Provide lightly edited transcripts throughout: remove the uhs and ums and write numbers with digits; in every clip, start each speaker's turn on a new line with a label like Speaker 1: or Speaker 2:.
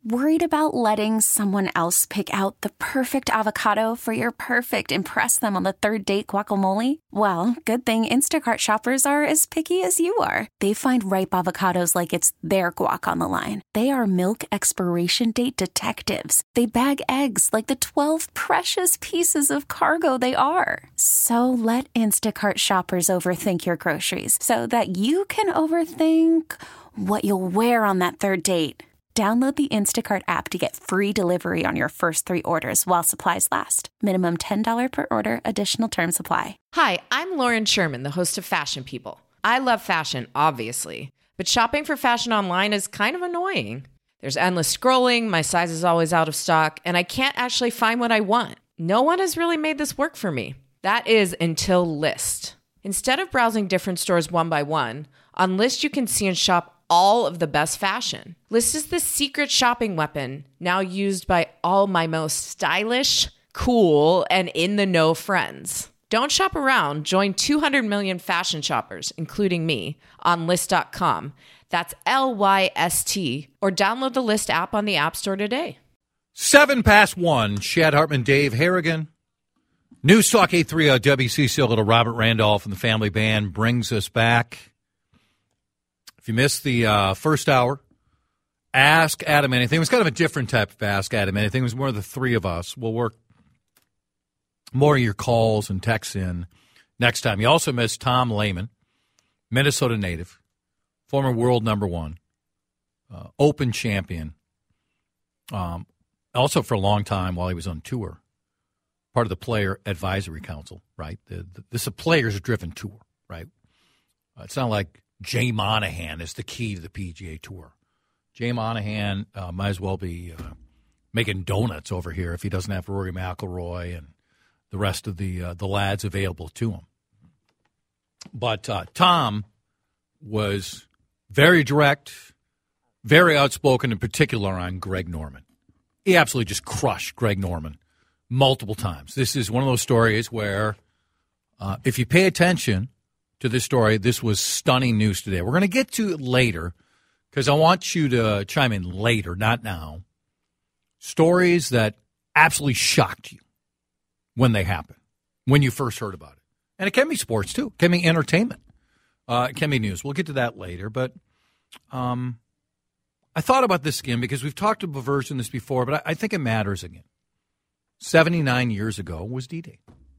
Speaker 1: Worried about letting someone else pick out the perfect avocado for your perfect impress them on the third date guacamole? Well, good thing Instacart shoppers are as picky as you are. They find ripe avocados like it's their guac on the line. They are milk expiration date detectives. They bag eggs like the 12 precious pieces of cargo they are. So let Instacart shoppers overthink your groceries so that you can overthink what you'll wear on that third date. Download the Instacart app to get free delivery on your first 3 orders while supplies last. Minimum $10 per order. Additional terms apply.
Speaker 2: Hi, I'm Lauren Sherman, the host of Fashion People. I love fashion, obviously, but shopping for fashion online is kind of annoying. There's endless scrolling, my size is always out of stock, and I can't actually find what I want. No one has really made this work for me. That is until Lyst. Instead of browsing different stores one by one, on Lyst you can see and shop all of the best fashion. Lyst is the secret shopping weapon now used by all my most stylish, cool, and in-the-know friends. Don't shop around. Join 200 million fashion shoppers, including me, on Lyst.com. That's Lyst, or download the Lyst app on the App Store today.
Speaker 3: 1:07, Shad Hartman, Dave Harrigan. News Talk 830 WCCO, little Robert Randolph and the Family Band brings us back. If you missed the first hour, Ask Adam Anything. It was kind of a different type of Ask Adam Anything. It was more of the three of us. We'll work more of your calls and texts in next time. You also missed Tom Lehman, Minnesota native, former world number 1, open champion. Also for a long time while he was on tour, part of the Player Advisory Council, right? This is a players-driven tour, right? It's not like Jay Monahan is the key to the PGA Tour. Jay Monahan might as well be making donuts over here if he doesn't have Rory McIlroy and the rest of the lads available to him. But Tom was very direct, very outspoken, in particular on Greg Norman. He absolutely just crushed Greg Norman multiple times. This is one of those stories where if you pay attention to this story, this was stunning news today. We're going to get to it later because I want you to chime in later, not now. Stories that absolutely shocked you when they happen, when you first heard about it. And it can be sports, too. It can be entertainment. It can be news. We'll get to that later. But I thought about this again because we've talked about version this before, but I think it matters again. 79 years ago was D-Day,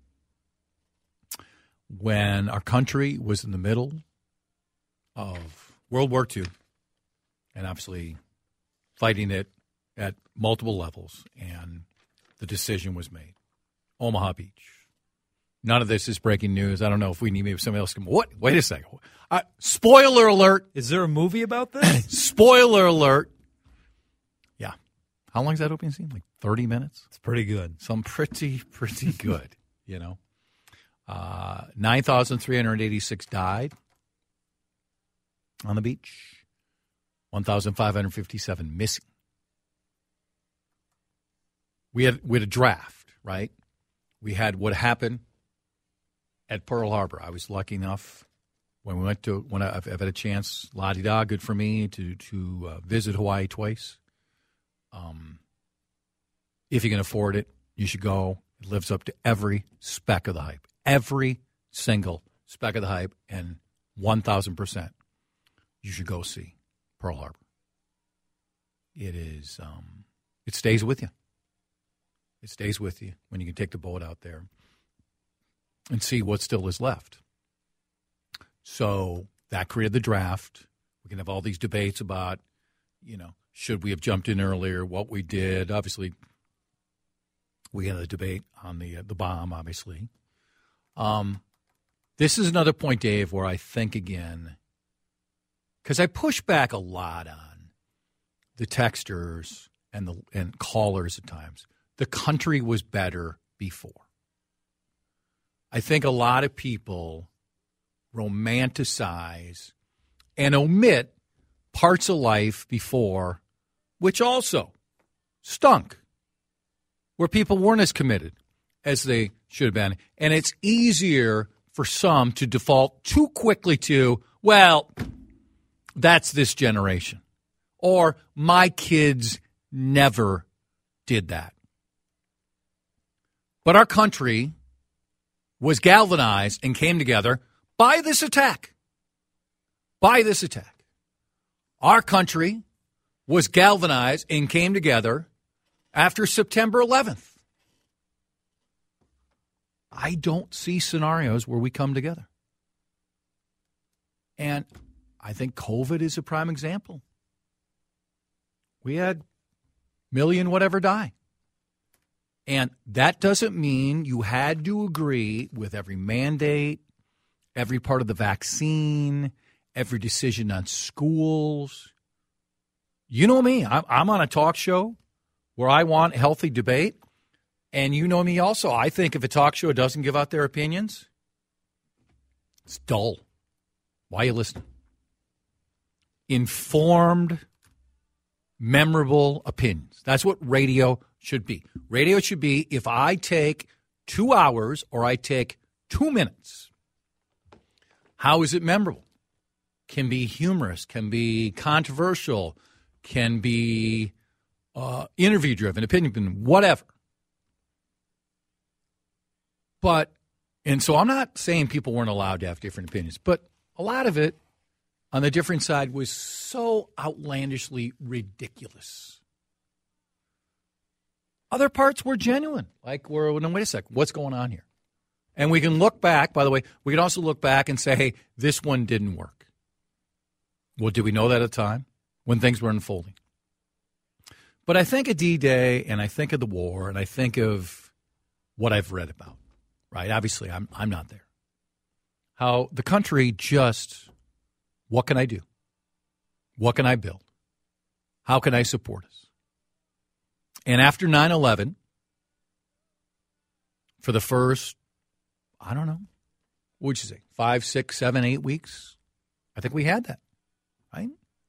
Speaker 3: when our country was in the middle of World War II and obviously fighting it at multiple levels, and the decision was made. Omaha Beach. None of this is breaking news. I don't know if we need maybe somebody else. What? Wait a second. Spoiler alert.
Speaker 4: Is there a movie about this?
Speaker 3: Spoiler alert. Yeah. How long is that opening scene? Like 30 minutes?
Speaker 4: It's pretty good.
Speaker 3: Some pretty good, you know. 9,386 died on the beach. 1,557 missing. We had a draft, right? We had what happened at Pearl Harbor. I was lucky enough when I've had a chance, la-di-da, good for me, to visit Hawaii twice. If you can afford it, you should go. It lives up to every speck of the hype. Every single speck of the hype, and 1,000%, you should go see Pearl Harbor. It is, it stays with you. It stays with you when you can take the boat out there and see what still is left. So that created the draft. We can have all these debates about, should we have jumped in earlier, what we did. Obviously, we had a debate on the bomb, obviously. This is another point, Dave, where I think again, because I push back a lot on the texters and callers at times. The country was better before. I think a lot of people romanticize and omit parts of life before, which also stunk, where people weren't as committed as they should have been. And it's easier for some to default too quickly to, well, that's this generation. Or my kids never did that. But our country was galvanized and came together by this attack. By this attack. Our country was galvanized and came together after September 11th. I don't see scenarios where we come together. And I think COVID is a prime example. We had million whatever die. And that doesn't mean you had to agree with every mandate, every part of the vaccine, every decision on schools. You know me. I'm on a talk show where I want healthy debate. And you know me also. I think if a talk show doesn't give out their opinions, it's dull. Why are you listening? Informed, memorable opinions. That's what radio should be. Radio should be if I take 2 hours or I take 2 minutes, how is it memorable? Can be humorous, can be controversial, can be interview-driven, opinion-driven, whatever. But, and so I'm not saying people weren't allowed to have different opinions, but a lot of it on the different side was so outlandishly ridiculous. Other parts were genuine, like, wait a sec, what's going on here? And we can look back, by the way, we can also look back and say, hey, this one didn't work. Well, did we know that at the time when things were unfolding? But I think of D-Day, and I think of the war, and I think of what I've read about. Right, obviously, I'm not there. How the country just, what can I do? What can I build? How can I support us? And after 9/11, for the first, I don't know, what would you say, 5, 6, 7, 8 weeks? I think we had that, right?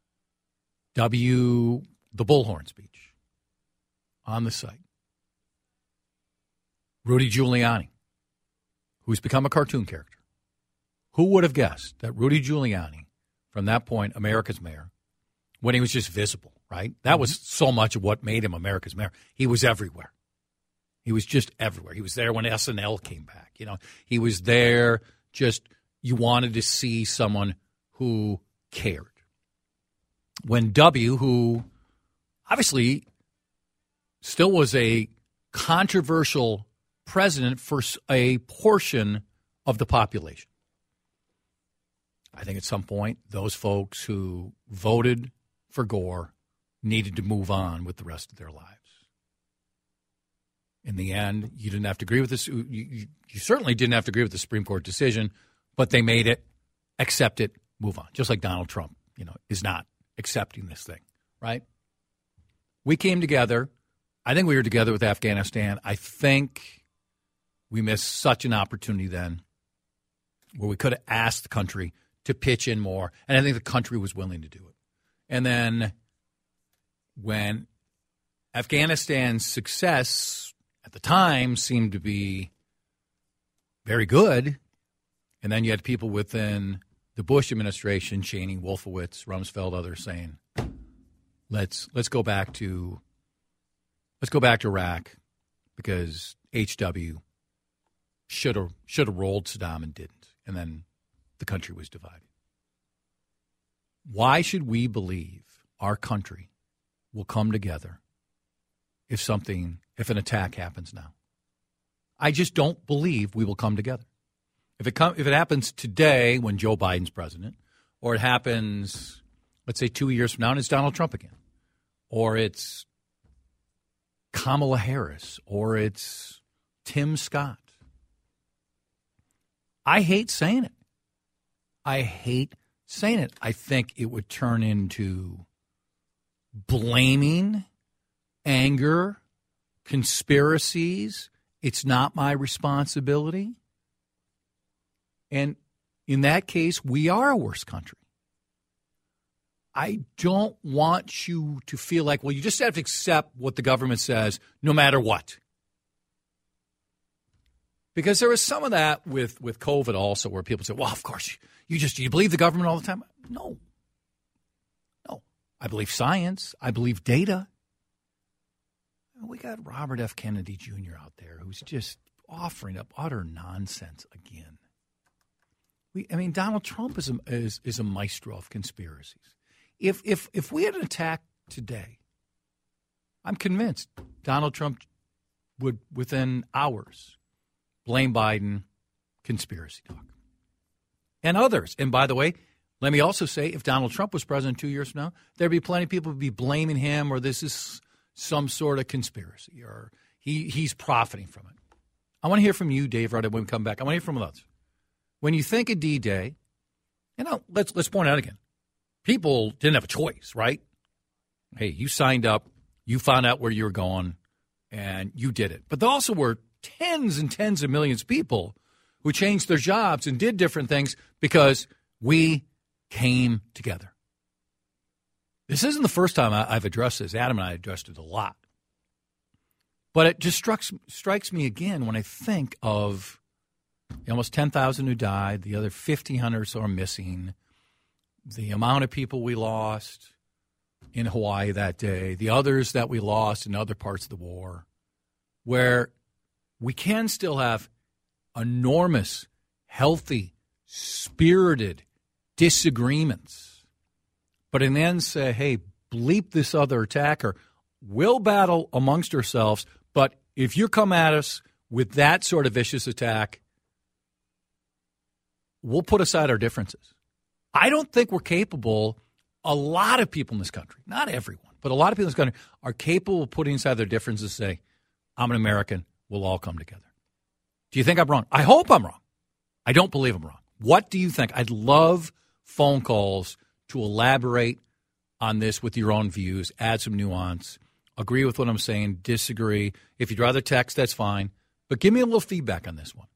Speaker 3: The Bullhorn speech on the site. Rudy Giuliani, who's become a cartoon character. Who would have guessed that Rudy Giuliani, from that point, America's mayor, when he was just visible, right? That was so much of what made him America's mayor. He was everywhere. He was just everywhere. He was there when SNL came back. You know, he was there just, you wanted to see someone who cared. When W, who obviously still was a controversial president for a portion of the population. I think at some point, those folks who voted for Gore needed to move on with the rest of their lives. In the end, you didn't have to agree with this. You certainly didn't have to agree with the Supreme Court decision, but they made it, accept it, move on. Just like Donald Trump, is not accepting this thing, right? We came together. I think we were together with Afghanistan. I think we missed such an opportunity then where we could have asked the country to pitch in more, and I think the country was willing to do it. And then when Afghanistan's success at the time seemed to be very good, and then you had people within the Bush administration, Cheney, Wolfowitz, Rumsfeld, others saying, let's go back to Iraq because HW should have rolled Saddam and didn't, and then the country was divided. Why should we believe our country will come together if an attack happens now? I just don't believe we will come together. If it happens today when Joe Biden's president, or it happens, let's say 2 years from now, and it's Donald Trump again, or it's Kamala Harris, or it's Tim Scott. I hate saying it. I think it would turn into blaming, anger, conspiracies. It's not my responsibility. And in that case, we are a worse country. I don't want you to feel like, well, you just have to accept what the government says no matter what. Because there was some of that with COVID also where people say, well, of course, you believe the government all the time? No. I believe science. I believe data. we got Robert F. Kennedy Jr. out there who's just offering up utter nonsense again. Donald Trump is a maestro of conspiracies. If we had an attack today, I'm convinced Donald Trump would, within hours, blame Biden, conspiracy talk. And others. And by the way, let me also say, if Donald Trump was president 2 years from now, there'd be plenty of people who'd be blaming him, or this is some sort of conspiracy, or he's profiting from it. I want to hear from you, Dave, right when we come back. I want to hear from others. When you think of D-Day, let's point out again, people didn't have a choice, right? Hey, you signed up, you found out where you were going, and you did it. But there also were tens and tens of millions of people who changed their jobs and did different things because we came together. This isn't the first time I've addressed this. Adam and I addressed it a lot. But it just strikes me again when I think of the almost 10,000 who died, the other 1,500 or so are missing, the amount of people we lost in Hawaii that day, the others that we lost in other parts of the war, where we can still have enormous, healthy, spirited disagreements, but in the end say, hey, bleep this other attacker. We'll battle amongst ourselves, but if you come at us with that sort of vicious attack, we'll put aside our differences. I don't think we're capable, a lot of people in this country, not everyone, but a lot of people in this country are capable of putting aside their differences and say, I'm an American, we'll all come together. Do you think I'm wrong? I hope I'm wrong. I don't believe I'm wrong. What do you think? I'd love phone calls to elaborate on this with your own views, add some nuance, agree with what I'm saying, disagree. If you'd rather text, that's fine. But give me a little feedback on this one.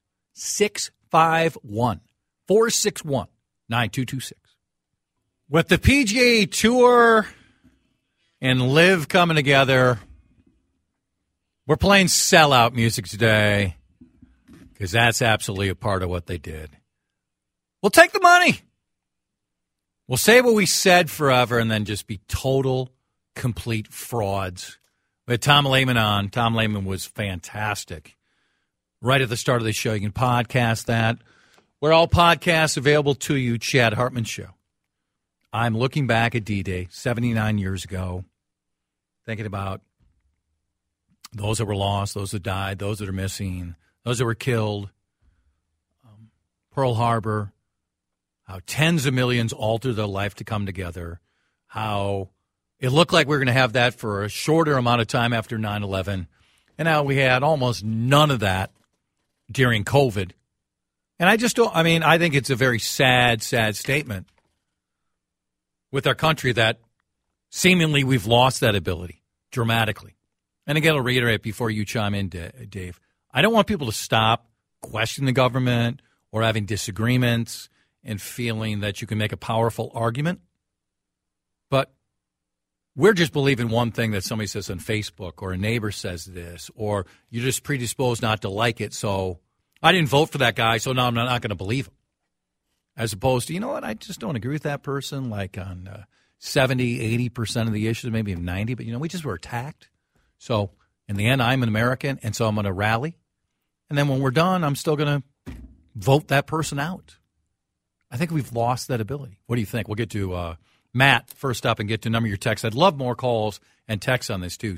Speaker 3: 651-461-9226. With the PGA Tour and LIV coming together, we're playing sellout music today because that's absolutely a part of what they did. We'll take the money. We'll say what we said forever and then just be total, complete frauds. We had Tom Lehman on. Tom Lehman was fantastic. Right at the start of the show, you can podcast that. We're all podcasts available to you, Chad Hartman Show. I'm looking back at D-Day, 79 years ago, thinking about those that were lost, those that died, those that are missing, those that were killed, Pearl Harbor, how tens of millions altered their life to come together, how it looked like we were going to have that for a shorter amount of time after 9/11, and how we had almost none of that during COVID. And I just don't, I think it's a very sad, sad statement with our country that seemingly we've lost that ability dramatically. And again, I'll reiterate before you chime in, Dave, I don't want people to stop questioning the government or having disagreements and feeling that you can make a powerful argument. But we're just believing one thing that somebody says on Facebook or a neighbor says this, or you're just predisposed not to like it. So I didn't vote for that guy, so now I'm not going to believe him. As opposed to, you know what, I just don't agree with that person, like on 70, 80% of the issues, maybe 90, but, we just were attacked. So in the end, I'm an American, and so I'm going to rally. And then when we're done, I'm still going to vote that person out. I think we've lost that ability. What do you think? We'll get to Matt first up and get to a number of your texts. I'd love more calls and texts on this, too.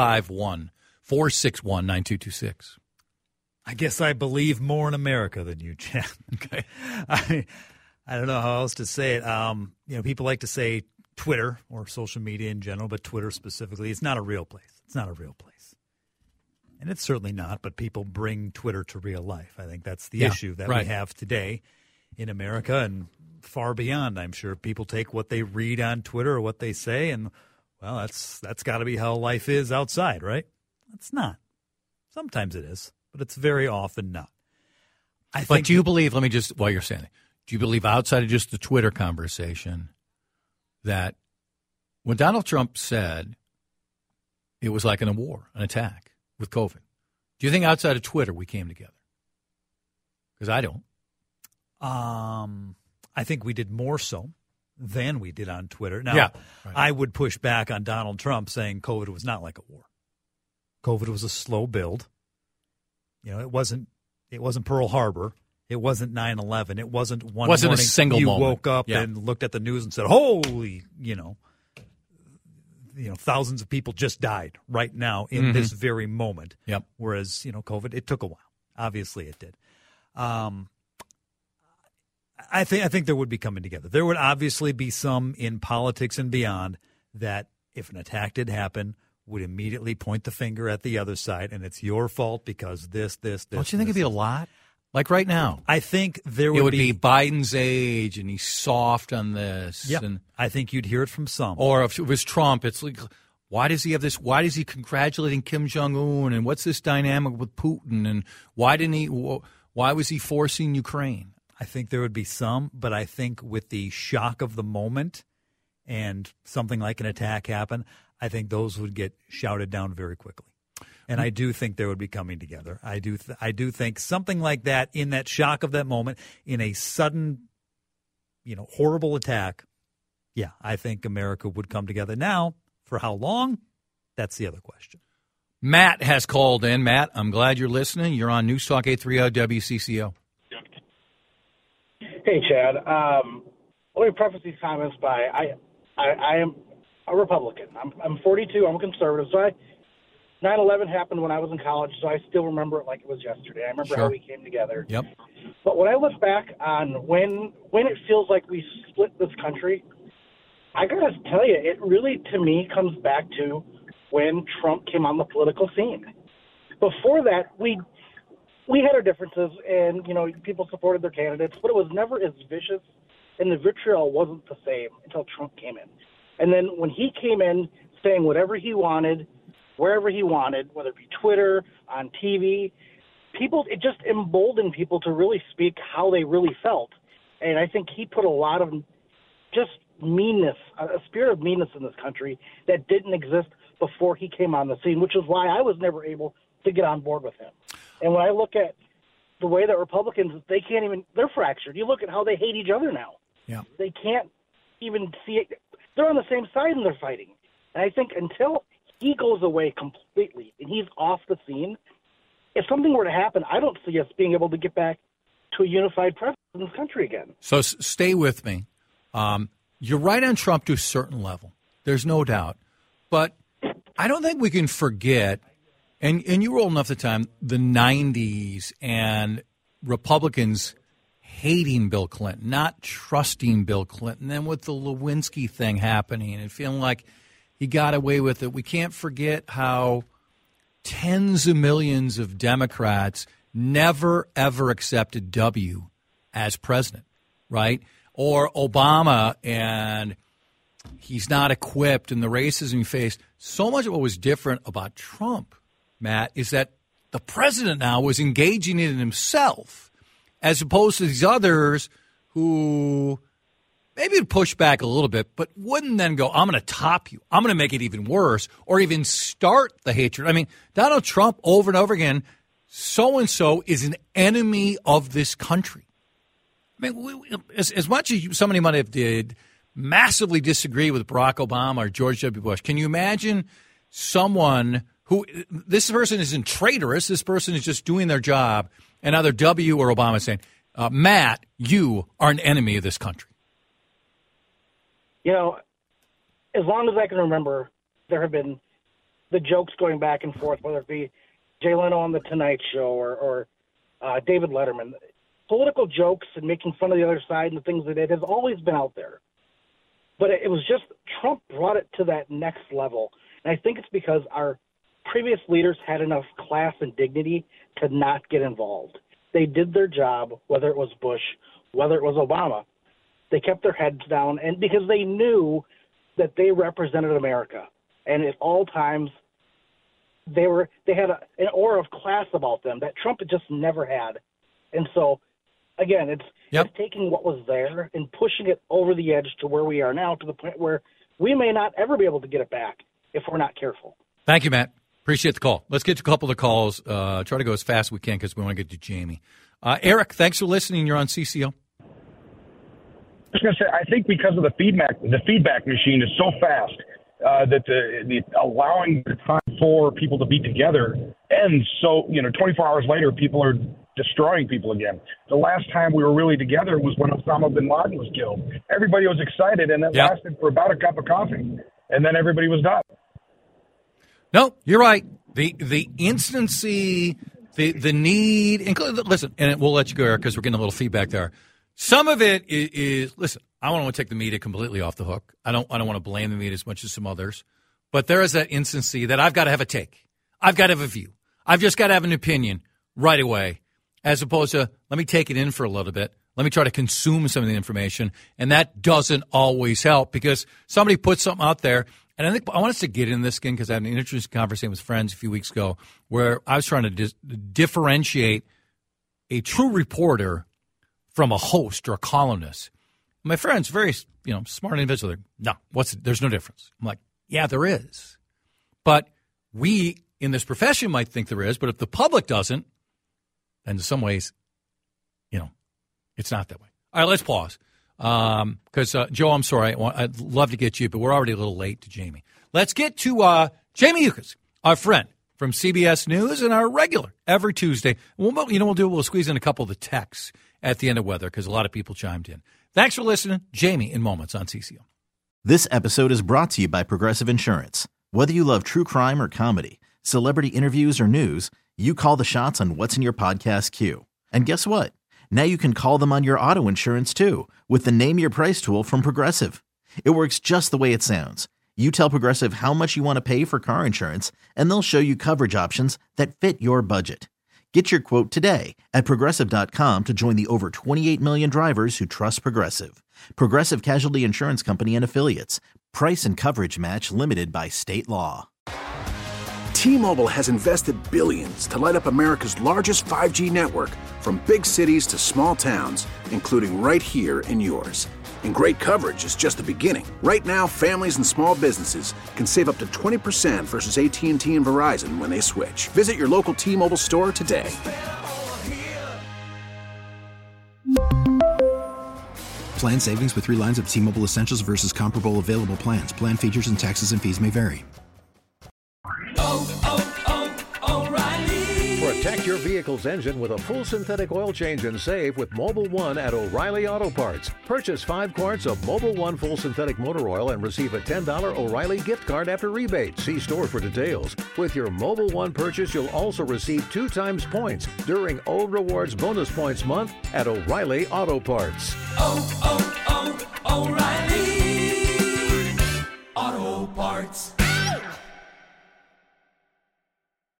Speaker 3: 651-461-9226.
Speaker 4: I guess I believe more in America than you, Chad.
Speaker 3: Okay.
Speaker 4: I don't know how else to say it. People like to say Twitter or social media in general, but Twitter specifically, it's not a real place. It's not a real place. And it's certainly not, but people bring Twitter to real life. I think that's the issue that we have today in America and far beyond. I'm sure people take what they read on Twitter or what they say, and, well, that's got to be how life is outside, right? It's not. Sometimes it is, but it's very often not.
Speaker 3: But do you believe, let me just, while you're saying it, do you believe outside of just the Twitter conversation that when Donald Trump said it was like a war, an attack with COVID, do you think outside of Twitter we came together? Because I don't.
Speaker 4: I think we did more so than we did on Twitter. Now,
Speaker 3: right.
Speaker 4: I would push back on Donald Trump saying COVID was not like a war. COVID was a slow build. It wasn't Pearl Harbor. It wasn't 9/11. It wasn't one
Speaker 3: wasn't
Speaker 4: morning
Speaker 3: a single
Speaker 4: you
Speaker 3: moment.
Speaker 4: woke up and looked at the news and said, holy, thousands of people just died right now in this very moment.
Speaker 3: Yep.
Speaker 4: Whereas, COVID, it took a while. Obviously it did. I think there would be coming together. There would obviously be some in politics and beyond that if an attack did happen would immediately point the finger at the other side, and it's your fault because this.
Speaker 3: Don't you think it'd be a lot? Like right now.
Speaker 4: I think there
Speaker 3: would be Biden's age, and he's soft on this.
Speaker 4: Yep.
Speaker 3: And
Speaker 4: I think you'd hear it from some.
Speaker 3: Or if it was Trump, it's like, why does he have this? Why is he congratulating Kim Jong-un? And what's this dynamic with Putin? And why was he forcing Ukraine?
Speaker 4: I think there would be some, but I think with the shock of the moment and something like an attack happen, I think those would get shouted down very quickly. And I do think they would be coming together. I do think something like that in that shock of that moment, in a sudden, horrible attack, yeah, I think America would come together. Now, for how long? That's the other question.
Speaker 3: Matt has called in. Matt, I'm glad you're listening. You're on News Talk 830 WCCO.
Speaker 5: Hey, Chad. Let me preface these comments by I am a Republican. I'm 42. I'm a conservative. So 9/11 happened when I was in college, so I still remember it like it was yesterday. I remember how we came together.
Speaker 3: Yep.
Speaker 5: But when I look back on when it feels like we split this country, I gotta tell you, it really, to me, comes back to when Trump came on the political scene. Before that, we had our differences, and people supported their candidates, but it was never as vicious, and the vitriol wasn't the same until Trump came in. And then when he came in saying whatever he wanted, wherever he wanted, whether it be Twitter, on TV, it just emboldened people to really speak how they really felt. And I think he put a lot of just meanness, a spirit of meanness in this country that didn't exist before he came on the scene, which is why I was never able to get on board with him. And when I look at the way that Republicans, they're fractured. You look at how they hate each other now.
Speaker 3: Yeah.
Speaker 5: They can't even see it. They're on the same side and they're fighting. And I think until he goes away completely and he's off the scene, if something were to happen, I don't see us being able to get back to a unified president in this country again.
Speaker 3: So stay with me. You're right on Trump to a certain level. There's no doubt. But I don't think we can forget, and you were old enough at the time, the 90s and Republicans hating Bill Clinton, not trusting Bill Clinton. Then with the Lewinsky thing happening and feeling like he got away with it. We can't forget how tens of millions of Democrats never, ever accepted W as president, right? Or Obama, and he's not equipped, and the racism he faced. So much of what was different about Trump, Matt, is that the president now was engaging in it himself, as opposed to these others who maybe would push back a little bit, but wouldn't then go, I'm going to top you. I'm going to make it even worse, or even start the hatred. I mean, Donald Trump over and over again, so-and-so is an enemy of this country. I mean, as much as somebody might have massively disagree with Barack Obama or George W. Bush, can you imagine someone who, this person isn't traitorous, this person is just doing their job, and either W or Obama saying, Matt, you are an enemy of this country?
Speaker 5: As long as I can remember, there have been the jokes going back and forth, whether it be Jay Leno on The Tonight Show or David Letterman. Political jokes and making fun of the other side and the things they did has always been out there. But it was just Trump brought it to that next level. And I think it's because our previous leaders had enough class and dignity to not get involved. They did their job, whether it was Bush, whether it was Obama. They kept their heads down, and because they knew that they represented America. And at all times, they had an aura of class about them that Trump just never had. And so, again, it's taking what was there and pushing it over the edge to where we are now, to the point where we may not ever be able to get it back if we're not careful.
Speaker 3: Thank you, Matt. Appreciate the call. Let's get to a couple of calls. Try to go as fast as we can because we want to get to Jamie. Eric, thanks for listening. You're on CCO.
Speaker 6: I was going to say, I think because of the feedback machine is so fast, that the allowing time for people to be together ends. So, 24 hours later, people are destroying people again. The last time we were really together was when Osama bin Laden was killed. Everybody was excited, and it lasted for about a cup of coffee, and then everybody was done.
Speaker 3: No, you're right. The instancy, the need, listen, and we'll let you go, Eric, because we're getting a little feedback there. Some of it is listen, I don't want to take the media completely off the hook. I don't want to blame the media as much as some others. But there is that instancy that I've got to have a take. I've got to have a view. I've just got to have an opinion right away, as opposed to let me take it in for a little bit. Let me try to consume some of the information. And that doesn't always help because somebody puts something out there. And I think I want us to get in this again because I had an interesting conversation with friends a few weeks ago where I was trying to differentiate a true reporter from a host or a columnist. My friend's very, smart individual. No, there's no difference. I'm like, yeah, there is. But we in this profession might think there is, but if the public doesn't, then in some ways, it's not that way. All right, let's pause. Because, Joe, I'm sorry. I'd love to get you, but we're already a little late to Jamie. Let's get to Jamie Yuccas, our friend from CBS News and our regular every Tuesday. We'll squeeze in a couple of the texts at the end of weather because a lot of people chimed in. Thanks for listening. Jamie in moments on CCO.
Speaker 7: This episode is brought to you by Progressive Insurance. Whether you love true crime or comedy, celebrity interviews or news, you call the shots on what's in your podcast queue. And guess what? Now you can call them on your auto insurance too with the Name Your Price tool from Progressive. It works just the way it sounds. You tell Progressive how much you want to pay for car insurance, and they'll show you coverage options that fit your budget. Get your quote today at Progressive.com to join the over 28 million drivers who trust Progressive. Progressive Casualty Insurance Company and Affiliates. Price and coverage match limited by state law.
Speaker 8: T-Mobile has invested billions to light up America's largest 5G network, from big cities to small towns, including right here in yours. And great coverage is just the beginning. Right now, families and small businesses can save up to 20% versus AT&T and Verizon when they switch. Visit your local T-Mobile store today.
Speaker 9: Plan savings with 3 lines of T-Mobile Essentials versus comparable available plans. Plan features and taxes and fees may vary.
Speaker 10: Protect your vehicle's engine with a full synthetic oil change and save with Mobil 1 at O'Reilly Auto Parts. Purchase 5 quarts of Mobil 1 full synthetic motor oil and receive a $10 O'Reilly gift card after rebate. See store for details. With your Mobil 1 purchase, you'll also receive 2 times points during O Rewards Bonus Points Month at O'Reilly Auto Parts.